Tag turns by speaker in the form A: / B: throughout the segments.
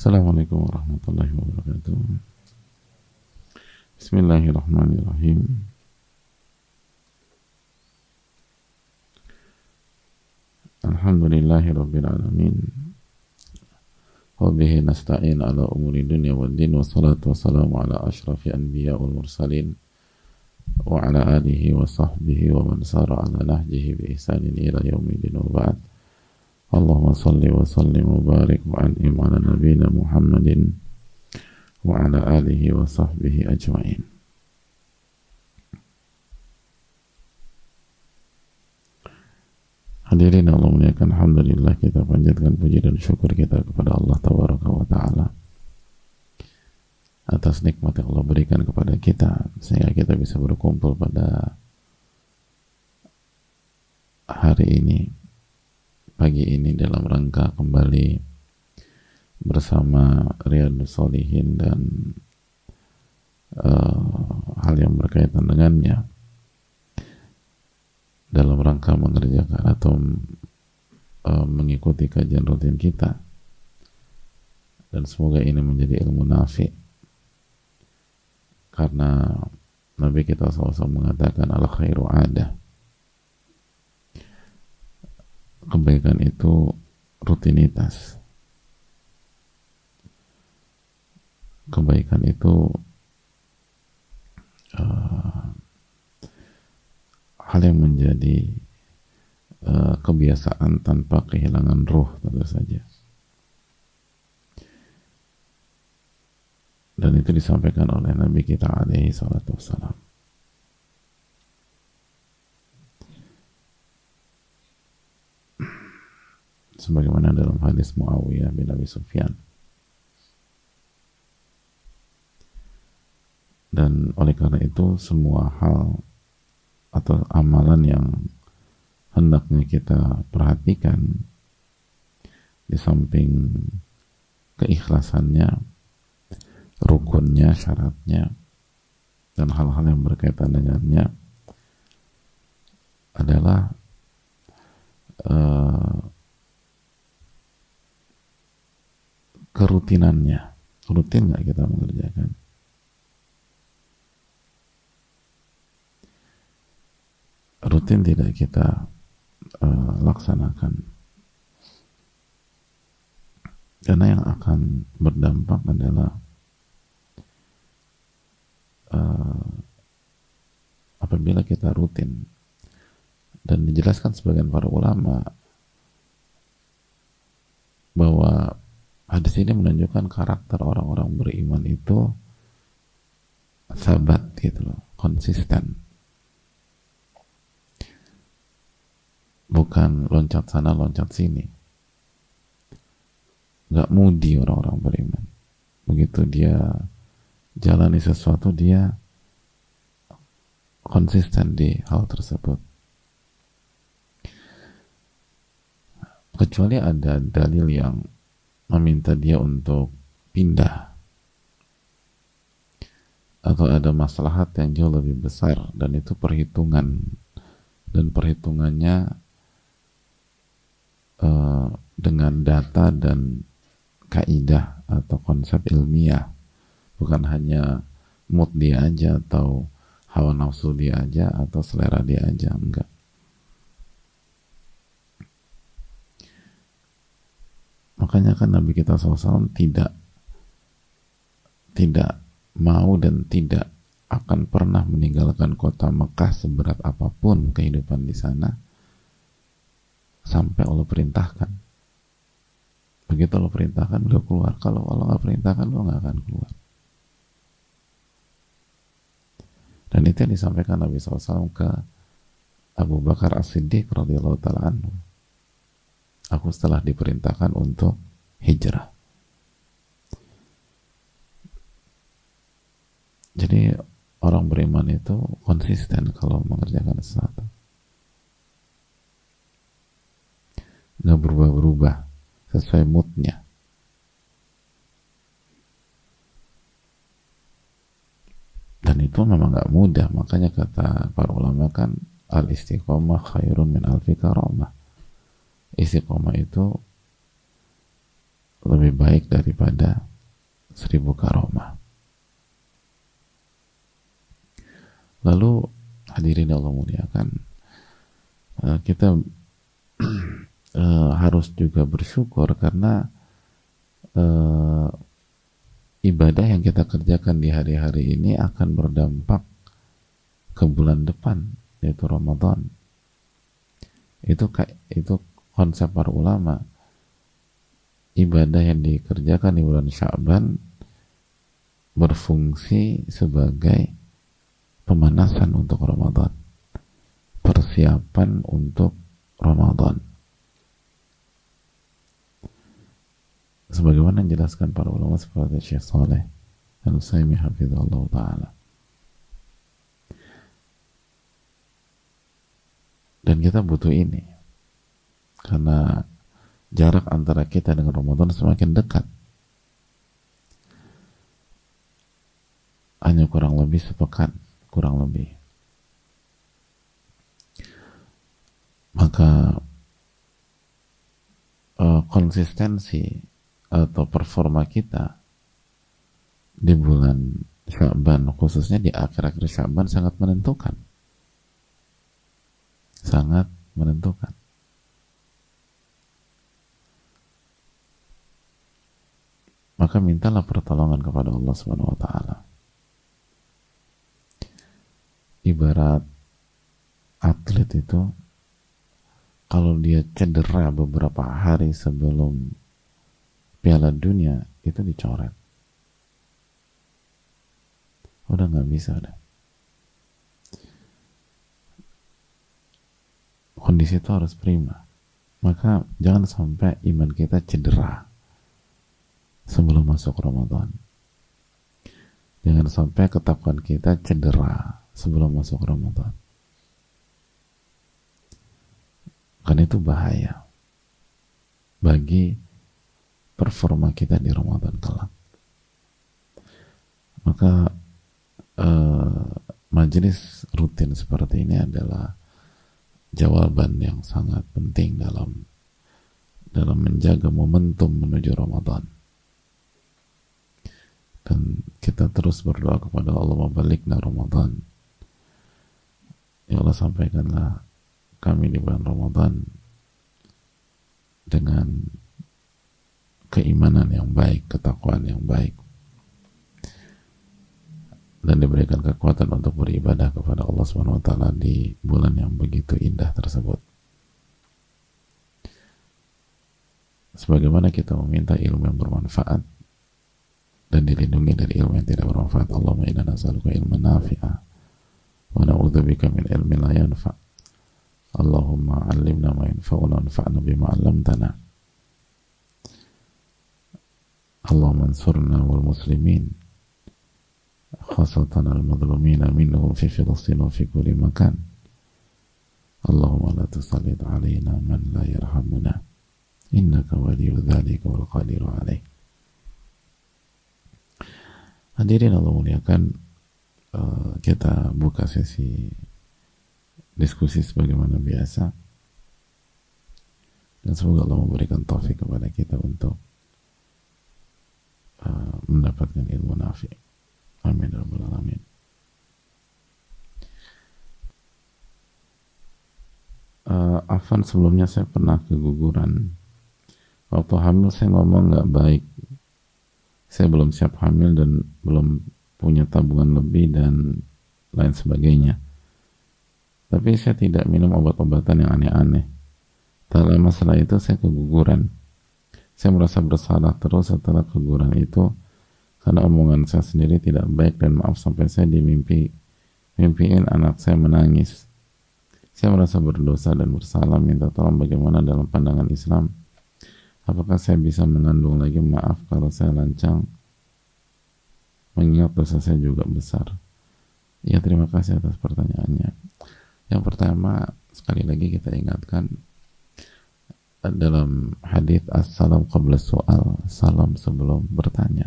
A: Assalamualaikum warahmatullahi wabarakatuh. Bismillahirrahmanirrahim. Alhamdulillahi rabbil alamin. Wa bihi nasta'in ala umuri dunya wad din, wassalatu wassalamu ala asyrafil anbiya wal mursalin wa ala alihi wa sahbihi wa man sara ala nahjihi bi ihsanin ila yaumil wa ba'd. Allahumma salli wa sallim wa barik wa an'im ala nabiyyina Muhammadin wa ala alihi wa sahbihi ajma'in. Hadirin Allah muliakan, alhamdulillah kita panjatkan puji dan syukur kita kepada Allah tabaraka wa ta'ala atas nikmat yang Allah berikan kepada kita sehingga kita bisa berkumpul pada hari ini, pagi ini, dalam rangka kembali bersama Riyadhus Shalihin dan hal yang berkaitan dengannya dalam rangka mengerjakan atau mengikuti kajian rutin kita, dan semoga ini menjadi ilmu nafi, karena Nabi kita SAW mengatakan al khairu adah, kebaikan itu rutinitas, kebaikan itu hal yang menjadi kebiasaan tanpa kehilangan ruh, tentu saja. Dan itu disampaikan oleh Nabi kita alaihi salatu wassalam. Sebagaimana dalam hadis Muawiyah bin Abi Sufyan. Dan oleh karena itu semua hal atau amalan yang hendaknya kita perhatikan, di samping keikhlasannya, rukunnya, syaratnya, dan hal-hal yang berkaitan dengannya, adalah kerutinannya. Rutin nggak kita mengerjakan? Rutin tidak kita laksanakan, karena yang akan berdampak adalah apabila kita rutin. Dan dijelaskan sebagian para ulama bahwa hadis ini menunjukkan karakter orang-orang beriman itu sabat gitu loh, konsisten, bukan loncat sana loncat sini. Gak mudi orang-orang beriman. Begitu dia jalani sesuatu, dia konsisten di hal tersebut, kecuali ada dalil yang meminta dia untuk pindah atau ada maslahat yang jauh lebih besar, dan itu perhitungan, dan perhitungannya dengan data dan kaidah atau konsep ilmiah, bukan hanya mood dia aja atau hawa nafsu dia aja atau selera dia aja, enggak. Makanya kan Nabi kita SAW tidak mau dan tidak akan pernah meninggalkan kota Mekah seberat apapun kehidupan di sana sampai Allah perintahkan. Begitu Allah perintahkan, beliau keluar. Kalau Allah nggak perintahkan, beliau nggak akan keluar. Dan itu yang disampaikan Nabi SAW ke Abu Bakar As-Siddiq radhiyallahu ta'ala anhu. Aku setelah diperintahkan untuk hijrah. Jadi orang beriman itu konsisten kalau mengerjakan sesuatu, nggak berubah-berubah sesuai moodnya. Dan itu memang nggak mudah. Makanya kata para ulama kan al-istiqomah khairun min alfi karamah. Istiqomah itu lebih baik daripada 1000 karomah. Lalu hadirin Allah muliakan, kita harus juga bersyukur karena ibadah yang kita kerjakan di hari-hari ini akan berdampak ke bulan depan, yaitu Ramadan. Itu konsep para ulama. Ibadah yang dikerjakan di bulan Sya'ban berfungsi sebagai pemanasan untuk Ramadan, persiapan untuk Ramadan. Sebagaimana dijelaskan para ulama seperti Syekh Saleh Al-Utsaimin hafizahullah ta'ala. Dan kita butuh ini karena jarak antara kita dengan Ramadan semakin dekat, hanya kurang lebih sepekan, kurang lebih. Maka konsistensi atau performa kita di bulan Sya'ban, khususnya di akhir-akhir Sya'ban, sangat menentukan. Sangat menentukan. Maka mintalah pertolongan kepada Allah Subhanahu wa taala. Ibarat atlet itu, kalau dia cedera beberapa hari sebelum Piala Dunia, itu dicoret. Udah nggak bisa, udah. Kondisi itu harus prima. Maka jangan sampai iman kita cedera sebelum masuk Ramadan. Jangan sampai ketakwaan kita cedera sebelum masuk Ramadan. Karena itu bahaya bagi performa kita di Ramadan kelak. Maka majelis rutin seperti ini adalah jawaban yang sangat penting dalam menjaga momentum menuju Ramadan. Dan kita terus berdoa kepada Allah, mabalikna Ramadan. Ya Allah, sampaikanlah kami di bulan Ramadan dengan keimanan yang baik, ketakwaan yang baik, dan diberikan kekuatan untuk beribadah kepada Allah Subhanahu wa taala di bulan yang begitu indah tersebut. Sebagaimana kita meminta ilmu yang bermanfaat dan dilindungi dari ilmu yang tidak bermanfaat. Allahumma inna nas'aluka ilman nafi'a wa na'udzubika min ilmin la yanfa'. Allahumma 'allimna ma yanfa'una wanfa'na bima 'allamtana. Allahumma ansurna wal muslimin khasatan al-madhlumina minhum fi Filistin wa fi kulli makan. Allahumma la tusallit alaina man la yarhamuna innaka waliyyu dzalika wal qadiru alaih. Hadirin Allah muliakan, kita buka sesi diskusi sebagaimana biasa, dan semoga Allah memberikan taufik kepada kita untuk mendapatkan ilmu nafi'. Amin ya rabbal alamin. Afan, sebelumnya saya pernah keguguran. Waktu hamil saya ngomong nggak baik. Saya belum siap hamil dan belum punya tabungan lebih dan lain sebagainya. Tapi saya tidak minum obat-obatan yang aneh-aneh. Tak lama setelah itu saya keguguran. Saya merasa bersalah terus setelah keguguran itu, karena omongan saya sendiri tidak baik, dan maaf sampai saya mimpiin anak saya menangis. Saya merasa berdosa dan bersalah, minta tolong bagaimana dalam pandangan Islam. Apakah saya bisa mengandung lagi? Maaf kalau saya lancang, mengingat dosa saya juga besar. Ya, terima kasih atas pertanyaannya. Yang pertama, sekali lagi kita ingatkan dalam hadits as-salam qabla soal, salam sebelum bertanya.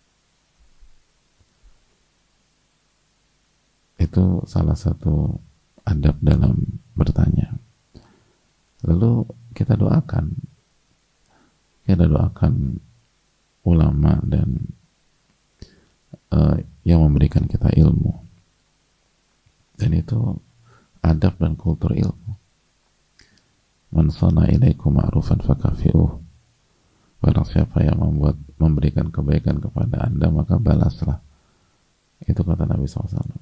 A: Itu salah satu adab dalam bertanya. Lalu kita doakan ulama dan yang memberikan kita ilmu, dan itu adab dan kultur ilmu. Man sana ilaikum ma'rufan fakafi'uh, barang siapa yang memberikan kebaikan kepada Anda maka balaslah. Itu kata Nabi SAW.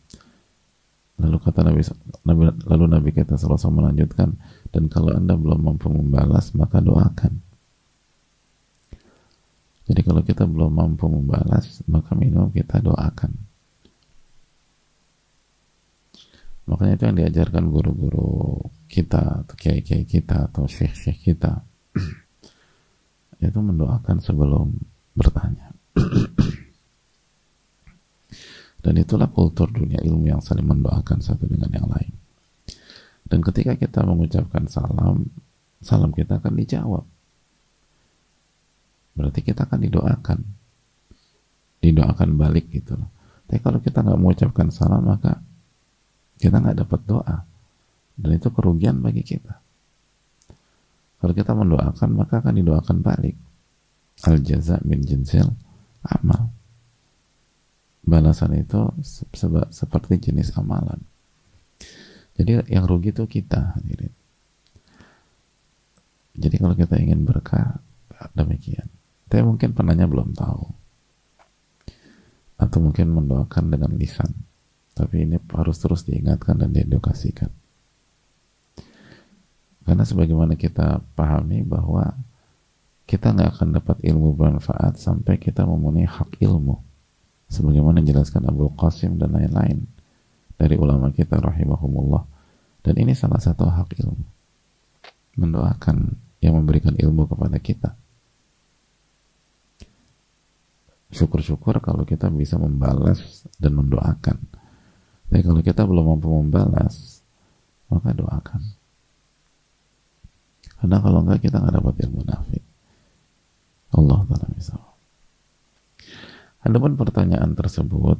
A: Lalu Nabi kita SAW melanjutkan, dan kalau Anda belum mampu membalas maka doakan. Jadi kalau kita belum mampu membalas, maka minimum kita doakan. Makanya itu yang diajarkan guru-guru kita, atau kiai-kiai kita, atau syekh-syekh kita, yaitu mendoakan sebelum bertanya. Dan itulah kultur dunia ilmu yang saling mendoakan satu dengan yang lain. Dan ketika kita mengucapkan salam, salam kita akan dijawab. Berarti kita akan didoakan balik gitu loh. Tapi kalau kita nggak mengucapkan salam, maka kita nggak dapat doa, dan itu kerugian bagi kita. Kalau kita mendoakan, maka akan didoakan balik. Al jaza min jinsil amal. Balasan itu seperti jenis amalan. Jadi yang rugi itu kita. Jadi kalau kita ingin berkah, demikian. Tapi mungkin penanya belum tahu, atau mungkin mendoakan dengan lisan. Tapi ini harus terus diingatkan dan diedukasikan. Karena sebagaimana kita pahami bahwa kita nggak akan dapat ilmu bermanfaat sampai kita memenuhi hak ilmu. Sebagaimana dijelaskan Abul Qasim dan lain-lain dari ulama kita rahimahumullah. Dan ini salah satu hak ilmu. Mendoakan yang memberikan ilmu kepada kita. Syukur-syukur kalau kita bisa membalas dan mendoakan. Tapi kalau kita belum mampu membalas, maka doakan. Karena kalau enggak, kita nggak dapat ilmu nafi. Allah Ta'ala misal. Adapun pertanyaan tersebut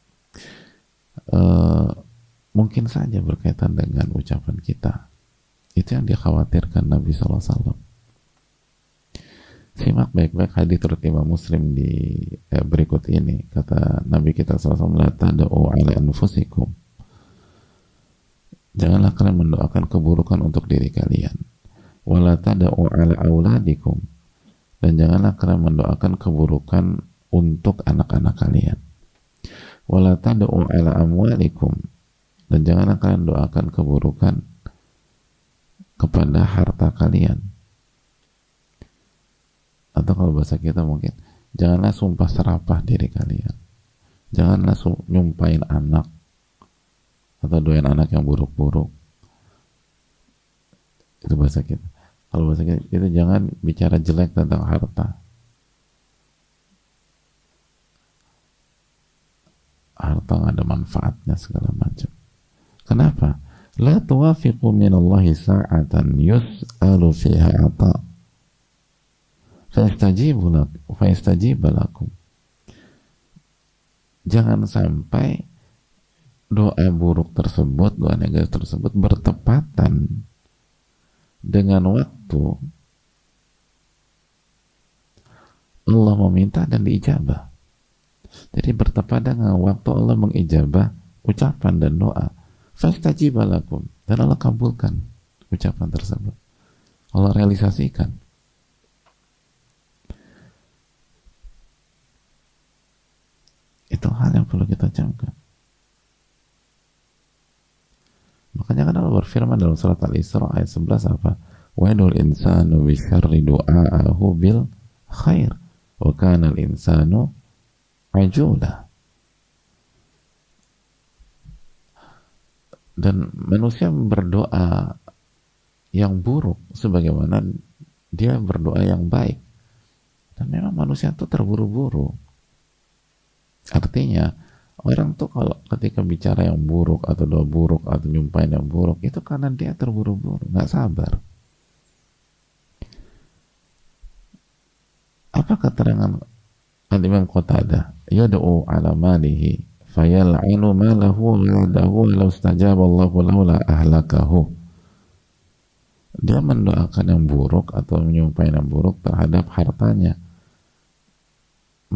A: mungkin saja berkaitan dengan ucapan kita. Itu yang dikhawatirkan Nabi SAW. Simak baik-baik hadits riwayat Imam Muslim di berikut ini. Kata Nabi kita SAW, la tad'u ala anfusikum. Janganlah kalian mendoakan keburukan untuk diri kalian. Wa la tad'u ala auladikum. Dan janganlah kalian mendoakan keburukan untuk anak-anak kalian. Wa la tad'u ala amwalikum. Dan janganlah kalian doakan keburukan kepada harta kalian. Atau kalau bahasa kita mungkin, janganlah sumpah serapah diri kalian. Janganlah nyumpahin anak atau doain anak yang buruk-buruk. Itu bahasa kita. Kalau bahasa kita, itu jangan bicara jelek tentang harta. Harta nggak ada manfaatnya segala macam. Kenapa? La tuwafiqu minallahi sa'atan yus'alu fiha ata' fayastajib lakum. Jangan sampai doa buruk tersebut, doa negatif tersebut bertepatan dengan waktu Allah meminta dan diijabah. Jadi bertepatan dengan waktu Allah mengijabah ucapan dan doa. Fayastajib lakum, dan Allah kabulkan ucapan tersebut. Allah realisasikan. Itu hal yang perlu kita camkan. Makanya kan Allah berfirman dalam surat Al-Isra ayat 11 apa? Wa yadul insanu bi syarri du'aahu bil khair wa kana al-insanu ajula. Dan manusia berdoa yang buruk sebagaimana dia berdoa yang baik. Dan memang manusia itu terburu-buru. Artinya orang tuh kalau ketika bicara yang buruk atau doa buruk atau nyumpahin yang buruk, itu karena dia terburu-buru, nggak sabar. Apa keterangan Al-Imam Qatadah? Yad'u ala malihi fayal'inu malahu waladahu law istajaba Allahu lahu la ahlakahu. Dia mendoakan yang buruk atau menyumpahin yang buruk terhadap hartanya.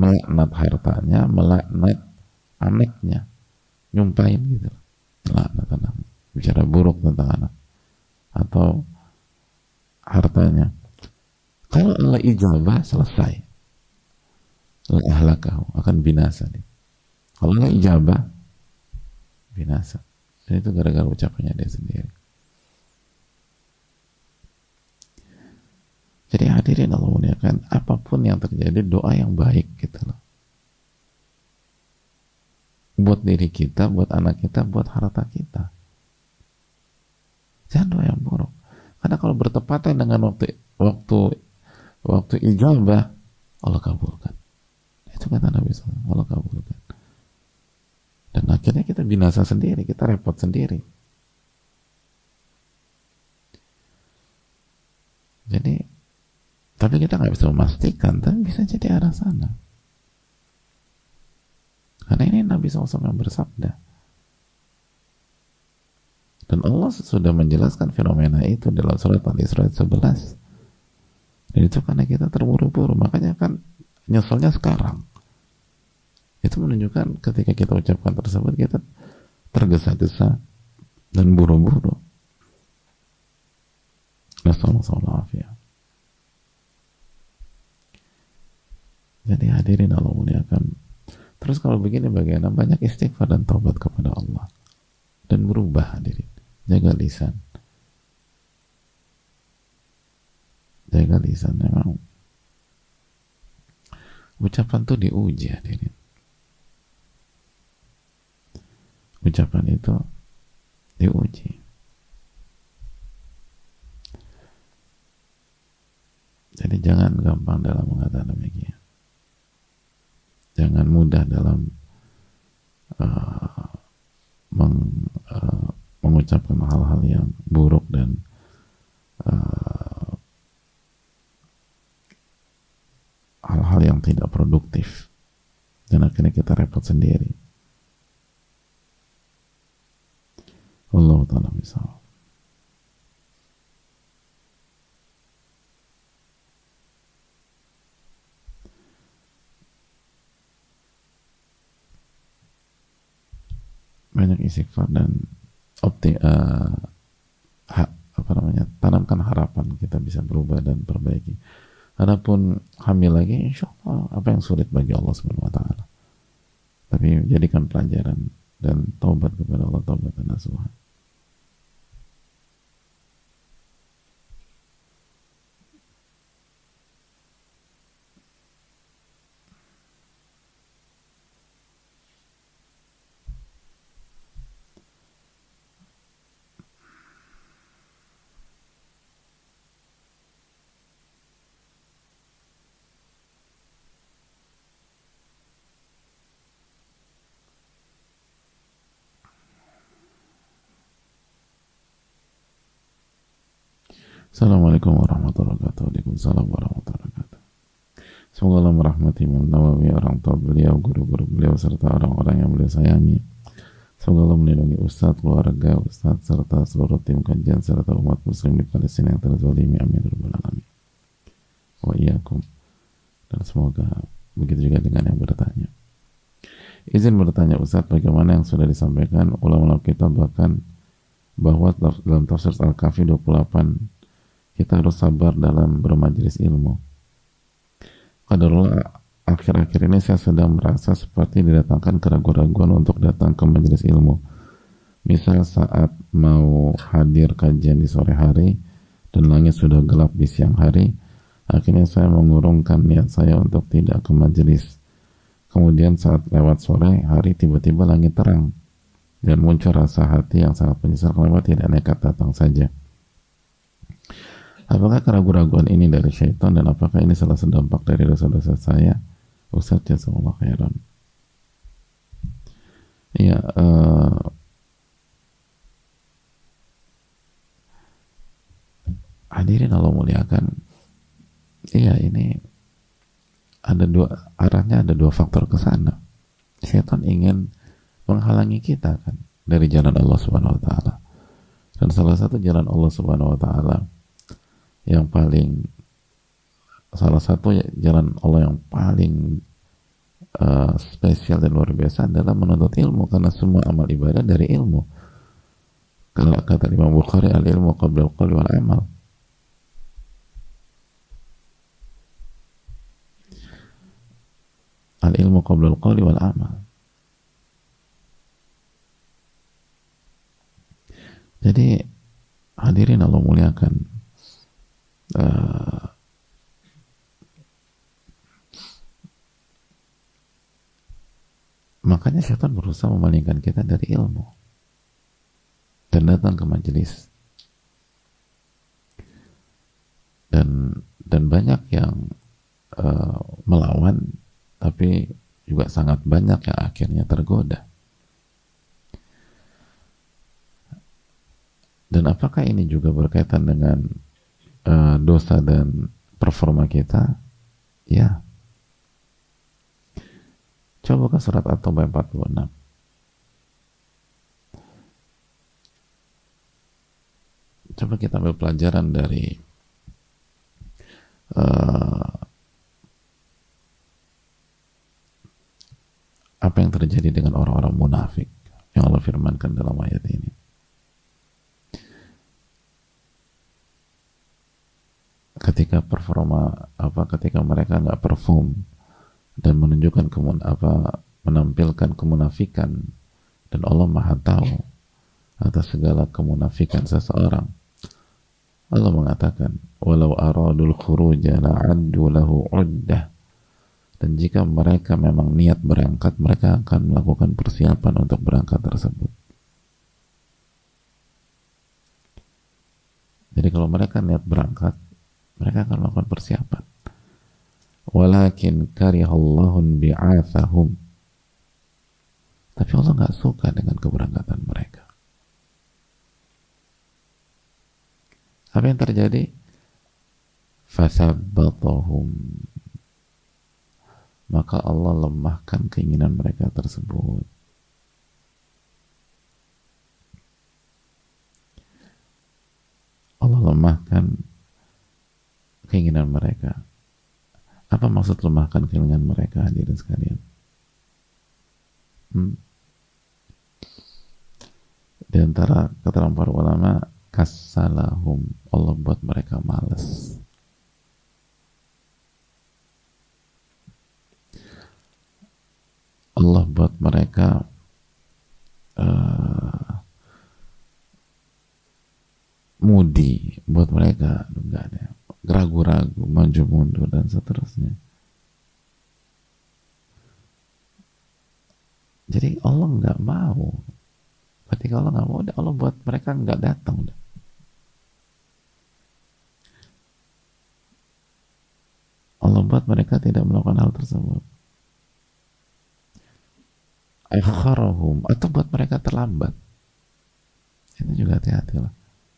A: melaknat hartanya, melaknat anaknya, nyumpahin gitu, melaknat anak, bicara buruk tentang anak atau hartanya. Kalau Allah ijabah, selesai, la ahlakahu, akan binasa nih. Kalau Allah ijabah, binasa. Dan itu gara-gara ucapannya dia sendiri. Jadi hadirin Allah muliakan, apapun yang terjadi, doa yang baik gitu loh. Buat diri kita, buat anak kita, buat harta kita. Jangan doa yang buruk. Karena kalau bertepatan dengan waktu ijabah, Allah kabulkan. Itu kata Nabi SAW, Allah kabulkan. Dan akhirnya kita binasa sendiri, kita repot sendiri. Jadi, tapi kita nggak bisa memastikan, tapi bisa jadi arah sana. Karena ini Nabi SAW yang bersabda. Dan Allah sudah menjelaskan fenomena itu dalam surat Al-Isra 11. Dan itu karena kita terburu-buru, makanya kan nyeselnya sekarang. Itu menunjukkan ketika kita ucapkan tersebut, kita tergesa-gesa dan buru-buru. Nasallallahu. Jadi hadirin Allah muliakan. Terus kalau begini bagaimana? Banyak istighfar dan taubat kepada Allah. Dan berubah hadirin. Jaga lisan. Jaga lisan. Memang ucapan itu diuji hadirin. Ucapan itu diuji. Jadi jangan gampang dalam mengatakan demikian. Jangan mudah dalam mengucapkan hal-hal yang buruk dan hal-hal yang tidak produktif, dan akhirnya kita repot sendiri. Allah Ta'ala bisa. Banyak istighfar dan tanamkan harapan kita bisa berubah dan perbaiki. Adapun hamil lagi, insya Allah apa yang sulit bagi Allah Subhanahu Wa Taala. Tapi jadikan pelajaran dan taubat kepada Allah, taubat nasuha. Assalamualaikum warahmatullahi wabarakatuh. Waalaikumsalam warahmatullahi wabarakatuh. Semoga Allah merahmati Imam Nawawi, orang tua beliau, guru-guru beliau, serta orang-orang yang beliau sayangi. Semoga Allah melindungi Ustadz, keluarga Ustadz, serta seluruh tim kajian, serta umat muslim di Palestina yang terzalimi. Amin ya rabbal alamin. Wa iyyakum. Dan semoga begitu juga dengan yang bertanya. Izin bertanya Ustadz, bagaimana yang sudah disampaikan ulama-ulama kita, bahkan bahwa dalam tafsir Al-Kahfi 28 kita harus sabar dalam bermajelis ilmu. Qadarullah, akhir-akhir ini saya sedang merasa seperti didatangkan keraguan-raguan untuk datang ke majelis ilmu. Misal saat mau hadir kajian di sore hari dan langit sudah gelap di siang hari, akhirnya saya mengurungkan niat saya untuk tidak ke majelis. Kemudian saat lewat sore hari, tiba-tiba langit terang dan muncul rasa hati yang sangat menyesal kenapa tidak nekat datang saja. Apakah keraguan-raguan ini dari syaitan, dan apakah ini salah satu dampak dari dosa-dosa saya? Ustaz, jazakallahu khairan. Iya, hadirin Allah muliakan. Iya, ini ada arahnya ada dua faktor ke sana. Syaitan ingin menghalangi kita kan dari jalan Allah Subhanahu Wa Taala. Dan salah satu jalan Allah Subhanahu Wa Taala yang paling, salah satu jalan Allah yang paling spesial dan luar biasa adalah menuntut ilmu, karena semua amal ibadah dari ilmu. Kalau kata Imam Bukhari, al ilmu qabla al qawli wal amal. Al ilmu qabla al qawli wal amal. Jadi hadirin Allah muliakan, makanya syaitan berusaha memalingkan kita dari ilmu dan datang ke majelis, dan banyak yang melawan, tapi juga sangat banyak yang akhirnya tergoda. Dan apakah ini juga berkaitan dengan dosa dan performa kita? Ya. Coba ke surat At-Taubah 46. Coba kita ambil pelajaran dari apa yang terjadi dengan orang-orang munafik yang Allah firmankan dalam ayat ini. Ketika ketika mereka nggak perform dan menunjukkan menampilkan kemunafikan, dan Allah Maha tahu atas segala kemunafikan seseorang. Allah mengatakan, walau aradul khuruja la'addu lahu 'uddah, dan jika mereka memang niat berangkat, mereka akan melakukan persiapan untuk berangkat tersebut. Jadi kalau mereka niat berangkat, mereka akan melakukan persiapan. Walakin karihallahun bi'athahum, tapi Allah nggak suka dengan keberangkatan mereka. Apa yang terjadi? Fasabbatahum, maka Allah lemahkan keinginan mereka tersebut. Allah lemahkan keinginan mereka. Apa maksud lemahkan keinginan mereka, hadirin sekalian? Di antara keterangan para ulama, kassalahum, Allah buat mereka malas. Allah buat mereka mudi, buat mereka enggak ada, ragu-ragu, maju mundur, dan seterusnya. Jadi Allah nggak mau. Ketika Allah nggak mau, Allah buat mereka nggak datang. Allah buat mereka tidak melakukan hal tersebut. Akharahum, atau buat mereka terlambat. Itu juga hati-hatilah.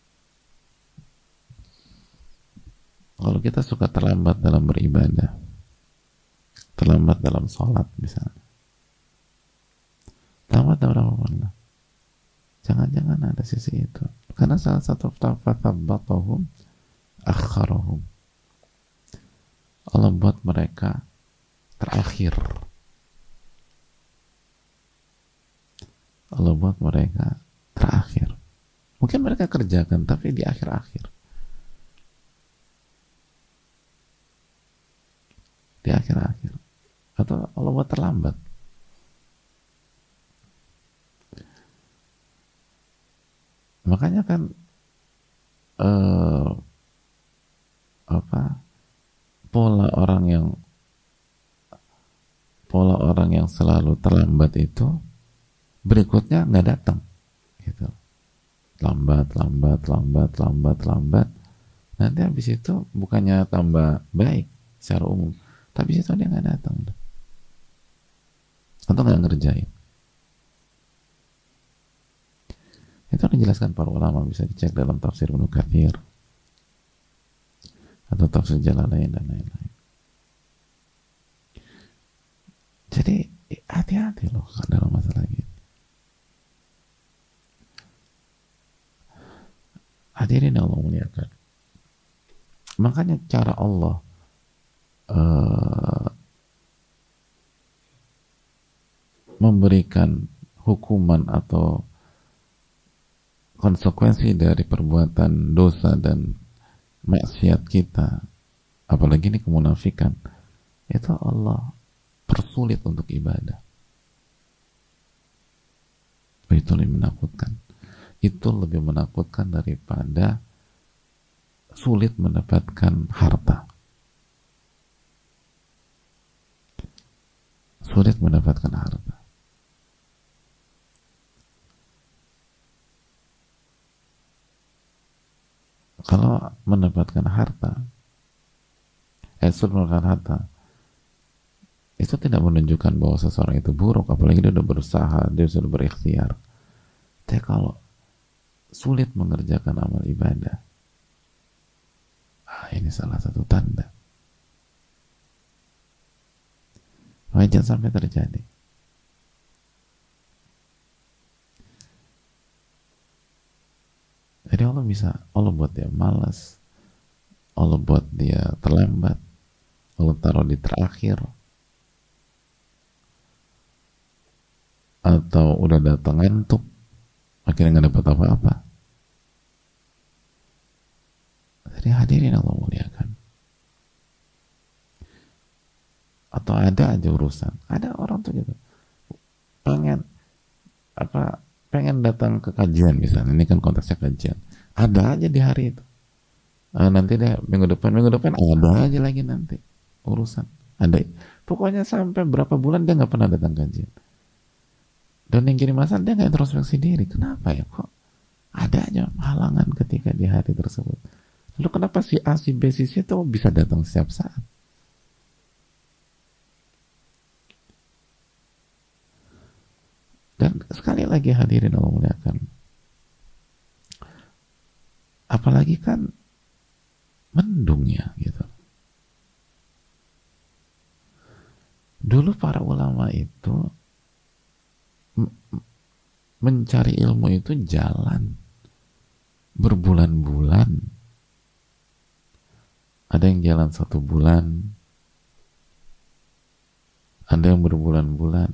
A: Kalau kita suka terlambat dalam beribadah, terlambat dalam sholat misalnya, terlambat dalam apa? Jangan-jangan ada sisi itu. Karena salah satu fathabbatahum akharahum, Allah buat mereka terakhir. Allah buat mereka terakhir. Mungkin mereka kerjakan, tapi di akhir-akhir. Di akhir-akhir. Atau Allah buat terlambat. Makanya kan pola orang yang selalu terlambat itu berikutnya nggak datang, gitu. Lambat. Nanti habis itu bukannya tambah baik secara umum, tapi itu dia nggak datang, atau nggak ngerjain. Itu dijelaskan para ulama, bisa dicek dalam tafsir Ibnu Katsir atau tafsir Jalalain dan lain-lain. Jadi hati-hati loh dalam masalah ini. Hadirin Allah muliakan. Makanya cara Allah memberikan hukuman atau konsekuensi dari perbuatan dosa dan maksiat kita, apalagi ini kemunafikan, itu Allah persulit untuk ibadah. Itu lebih menakutkan. Itu lebih menakutkan daripada sulit mendapatkan harta. Sulit mendapatkan harta. Kalau mendapatkan harta, sulit mendapatkan harta, itu tidak menunjukkan bahwa seseorang itu buruk, apalagi dia sudah berusaha, dia sudah berikhtiar. Tapi kalau sulit mengerjakan amal ibadah, ini salah satu tanda. Jangan sampai terjadi. Jadi Allah buat dia malas, Allah buat dia terlambat, Allah taruh di terakhir, atau udah datang ngantuk, akhirnya nggak dapat apa-apa. Jadi hadirin Allah muliakan. Atau ada aja urusan, ada orang tuh gitu pengen datang ke kajian misalnya, ini kan konteksnya kajian, ada aja di hari itu, nanti deh minggu depan ada aja lagi nanti urusan, ada, pokoknya sampai berapa bulan dia nggak pernah datang kajian. Dan yang kirim masalah dia nggak introspeksi diri, kenapa ya, kok ada aja halangan ketika di hari tersebut. Lalu kenapa si A, si B, si C itu bisa datang setiap saat? Dan sekali lagi hadirin Allah muliakan, apalagi kan mendung ya gitu. Dulu para ulama itu mencari ilmu itu jalan berbulan-bulan. Ada yang jalan 1 bulan, ada yang berbulan-bulan.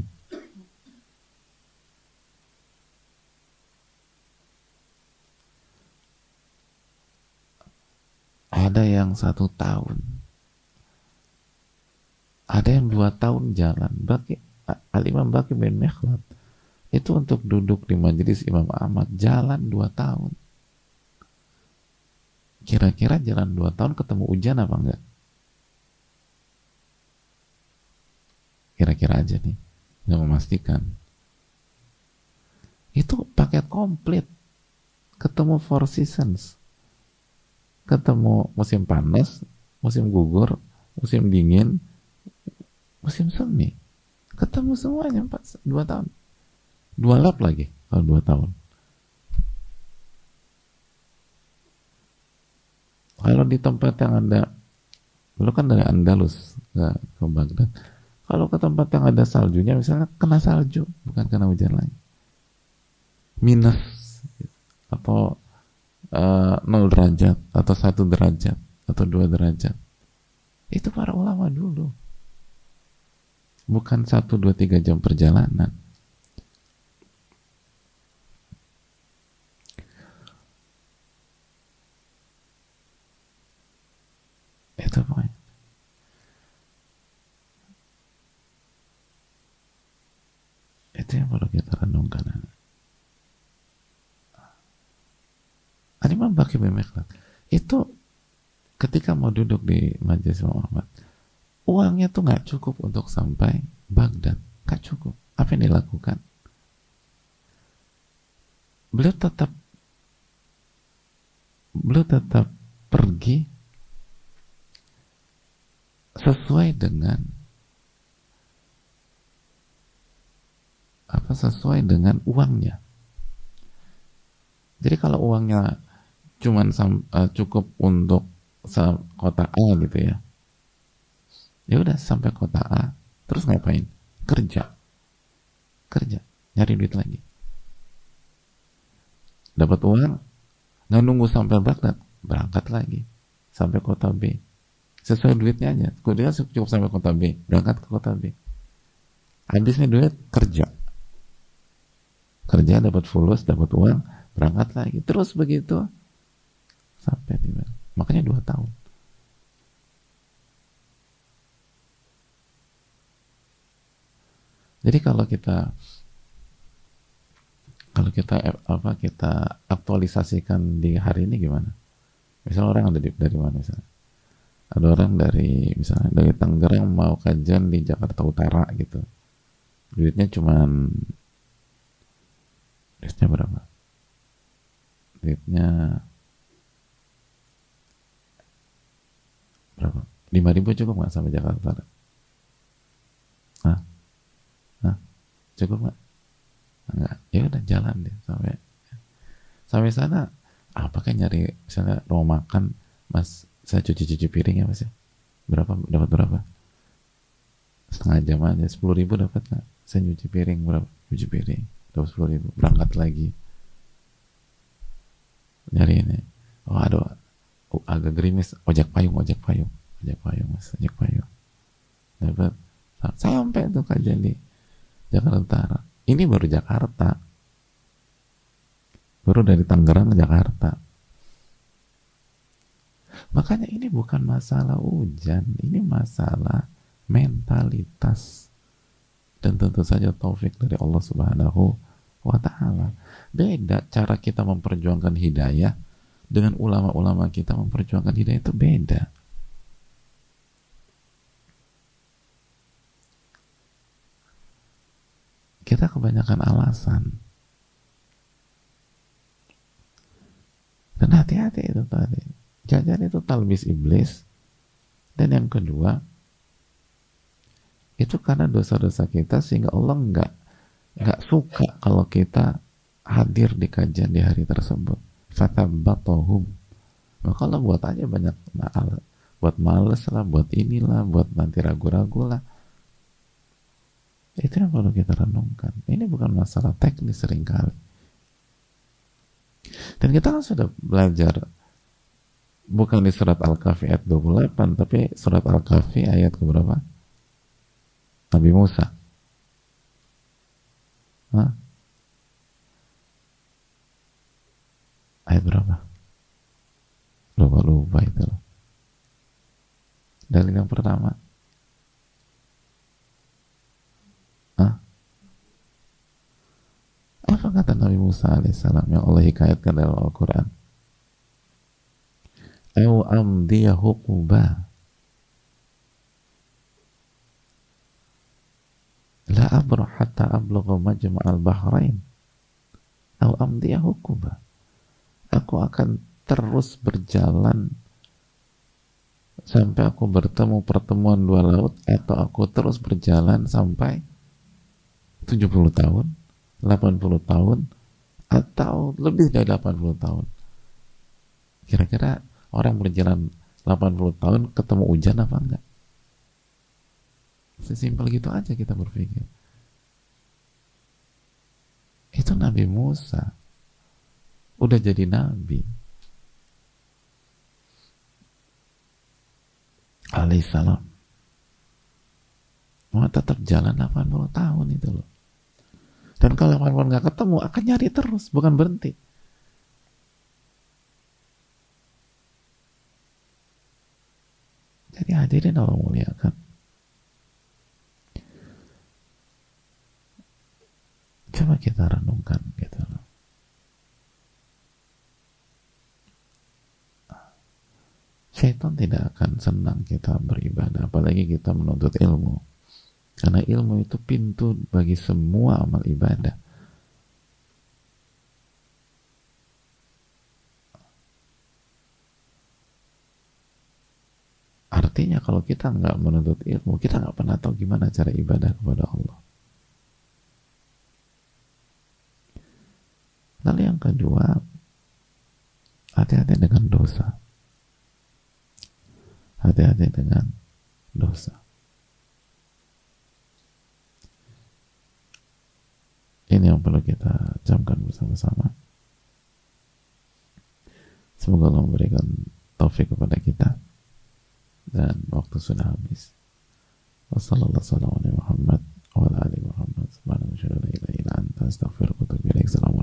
A: Ada yang 1 tahun, ada yang 2 tahun jalan. Al-Imam Baqi bin Mikhlad itu untuk duduk di majelis Imam Ahmad jalan 2 tahun. Kira-kira jalan 2 tahun ketemu hujan apa enggak? Kira-kira aja nih, nggak memastikan. Itu paket komplit, ketemu 4 seasons, ketemu musim panas, musim gugur, musim dingin, musim semi, ketemu semuanya 2 tahun, 2 lap lagi kalau 2 tahun. Kalau di tempat yang ada, lu kan dari Andalus ke Baghdad, kalau ke tempat yang ada saljunya misalnya, kena salju, bukan kena hujan lagi, minus atau 0 derajat atau 1 derajat atau 2 derajat. Itu para ulama dulu, bukan 1, 2, 3 jam perjalanan. Itu poin. Itu yang perlu kita renungkan. Al-Imam Baqi bin Mikhlad itu ketika mau duduk di majelis Imam Ahmad, uangnya tuh nggak cukup untuk sampai Baghdad, nggak cukup. Apa yang dilakukan? Beliau tetap pergi sesuai dengan uangnya. Jadi kalau uangnya cuman cukup untuk kota A gitu ya, ya udah sampai kota A, terus ngapain? Kerja, nyari duit lagi, dapat uang, nggak nunggu sampai Baghdad, berangkat lagi sampai kota B, sesuai duitnya aja. Kemudian cukup sampai kota B, berangkat ke kota B. Habis nih duit, kerja dapat fulus, dapat uang, berangkat lagi, terus begitu sampai tiba, makanya 2 tahun. Jadi kalau kita kita aktualisasikan di hari ini gimana? Misalnya orang ada dari mana misalnya? Ada orang dari misalnya dari Tangerang mau kajian di Jakarta Utara gitu. Duitnya berapa? Duitnya berapa? 5.000 cukup nggak sampai Jakarta Utara? Hah? Cukup nggak? Enggak. Ya udah jalan deh sampai sana. Apakah nyari misalnya mau makan, Mas, saya cuci piring ya Mas ya? Dapat berapa? Setengah jam aja, 10.000 dapat nggak? Saya nyuci piring, berapa? Cuci piring, dapat 10.000, berangkat lagi. Nyari ini, oh aduh, agak gerimis, ojek payung Mas, ojek payung. Dapat, saya sampai tuh kajian di Jakarta Utara. Ini baru Jakarta, baru dari Tangerang ke Jakarta. Makanya ini bukan masalah hujan, ini masalah mentalitas, dan tentu saja taufik dari Allah Subhanahu wa Ta'ala. Beda cara kita memperjuangkan hidayah dengan ulama-ulama kita memperjuangkan hidayah, itu beda. Kita kebanyakan alasan, dan hati-hati itu tadi, jajan itu talbis iblis. Dan yang kedua, itu karena dosa-dosa kita sehingga Allah nggak suka kalau kita hadir di kajian di hari tersebut. Fatabatohum, maka Allah buat aja banyak buat males lah, buat inilah, buat nanti ragu-ragu lah. Itu yang perlu kita renungkan. Ini bukan masalah teknis seringkali. Dan kita kan sudah belajar, bukan di surat Al-Kahfi ayat 28, tapi surat Al-Kahfi ayat keberapa? Nabi Musa. Hah? Ayat berapa? Lupa itu loh. Dalil yang pertama. Hah? Apa kata Nabi Musa alaihissalam yang Allah hikayatkan dalam Al-Quran? Au amdiya huquba la abruh hatta ablugha majma'al bahrain au amdiya huquba. Aku akan terus berjalan sampai aku bertemu pertemuan dua laut, atau aku terus berjalan sampai 70 tahun, 80 tahun, atau lebih dari 80 tahun. Kira-kira orang berjalan 80 tahun ketemu hujan apa enggak? Sesimpel gitu aja kita berpikir. Itu Nabi Musa udah jadi nabi alaihissalam, mau tetap jalan 80 tahun itu loh. Dan kalau 80 nggak ketemu, akan nyari terus, bukan berhenti. Jadi hadirin Allah muliakan, coba kita renungkan gitu loh. Syaitan tidak akan senang kita beribadah, apalagi kita menuntut ilmu. Karena ilmu itu pintu bagi semua amal ibadah. Artinya kalau kita nggak menuntut ilmu, kita nggak pernah tahu gimana cara ibadah kepada Allah. Lalu yang kedua, hati-hati dengan dosa. Hati-hati dengan dosa. Ini yang perlu kita camkan bersama-sama. Semoga Allah memberikan taufik kepada kita. Dan waktu sudah habis. Wassalamualaikum warahmatullahi wabarakatuh. astaghfiruka wa atubu ilaik. Assalamualaikum.